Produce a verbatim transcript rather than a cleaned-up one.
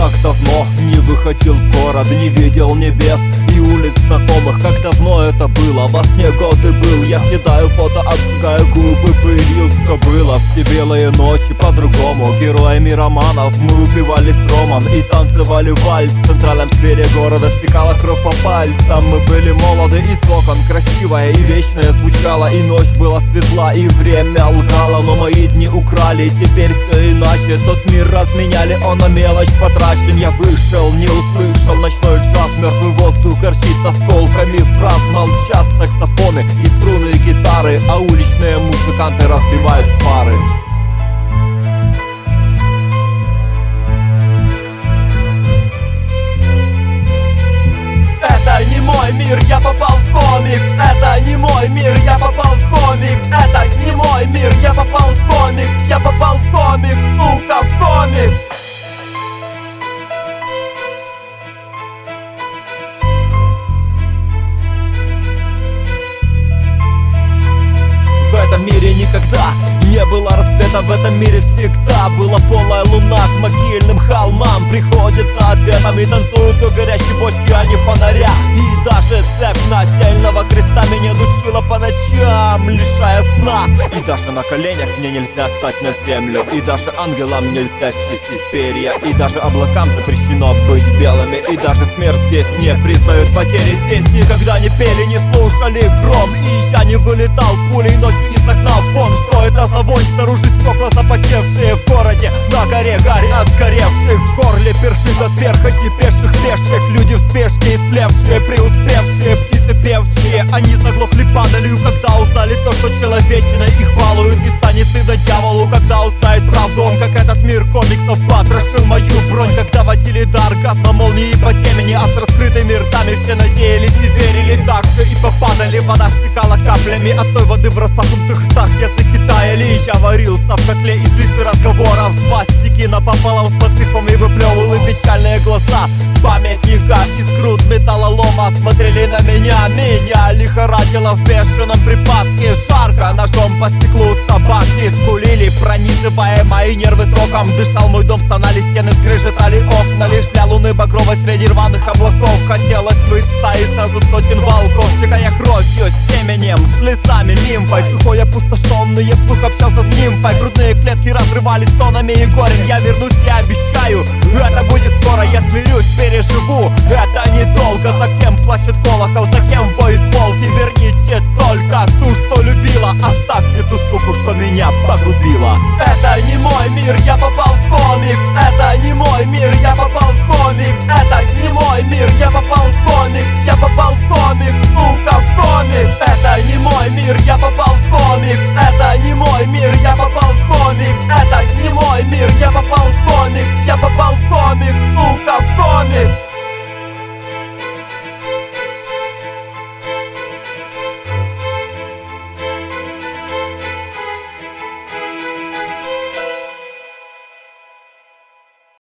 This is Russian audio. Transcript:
так давно не выходил в город, не видел небес и улиц знакомых. Как давно это было, во сне годы был. Я съедаю фото, обжигаю губы пылью. Все было в те белые ночи по-другому. Героями романов мы упивались ромом и танцевали вальс. В центральном сквере города стекала кровь по пальцам. Мы были молоды, и с окон красивая и вечная звучала. И ночь была светла, и время лгало. Но мои дни украли, теперь все иначе. Тот мир разменяли, он на мелочь потрачен. Я вышел, не услышал ночной джаз. Мертвый воздух горчит осколками фраз. Молчат саксофоны и струны гитары, а уличные музыканты разбивают пары. Это не мой мир, я попал в комикс. Это не мой мир, я попал в комикс. Это не мой мир, я попал в комикс. Я попал в комикс, сука, в комикс. В этом мире никогда не было рассвета, в этом мире всегда была полная луна. К могильным холмам приходится ответом, и танцуют у горящей бочки, а не фонаря. И даже цепь нательного креста меня душила по ночам, лишая сна. И даже на коленях мне нельзя стать на землю, и даже ангелам нельзя чистить перья, и даже облакам запрещено быть белыми, и даже смерть здесь не признают потери. Здесь никогда не пели, не слушали гром, и я не вылетал пулей ночью из окна вон. Что это за вонь? Снаружи стекла запотевшие, в городе на горе гарь от сгоревших, в горле першит от перхоти пеших пешек. Люди в спешке, истлевшие, преуспевшие, птицы певчие. Они заглохли падалью, когда узнали то, что человечина их балуют. И станет стыдно дьяволу, когда узнает правду он, как этот мир комиксов потрошил мою бронь. Когда водили до оргазма молнии по темени, а с раскрытыми ртами все надеялись и верили. Так же и попадали, вода стекала каплями, от той воды в распахнутых ртах языки таяли. Я варился в котле из лиц и разговоров, свастики напополам с пацифом, и выплевывал и печальные глаза памятника из груд металлолома смотрели на меня. Меня лихорадило в бешеном припадке. Жарко ножом по стеклу собаки скулили, пронизывая мои нервы током. Дышал мой дом, стонали стены, скрежетали окна. Лишь для луны багровой среди рваных облаков хотелось быть стаей сразу сотен волков. Стекая кровью, семенем, слезами, лимфой, сухой опустошенный, я вслух общался с нимфой. Грудные клетки разрывались тонами и горем. Я вернусь, я обещаю, это будет скоро. Я смирюсь, переживу, это недолго. За кем плачет колокол, за кем воет волк. И верните только ту, что любила, оставьте ту суку, что меня погубила. Это не мой мир, я попал в комикс. Это не мой мир, я попал в комикс. Это не мой мир, я попал в комикс. Я попал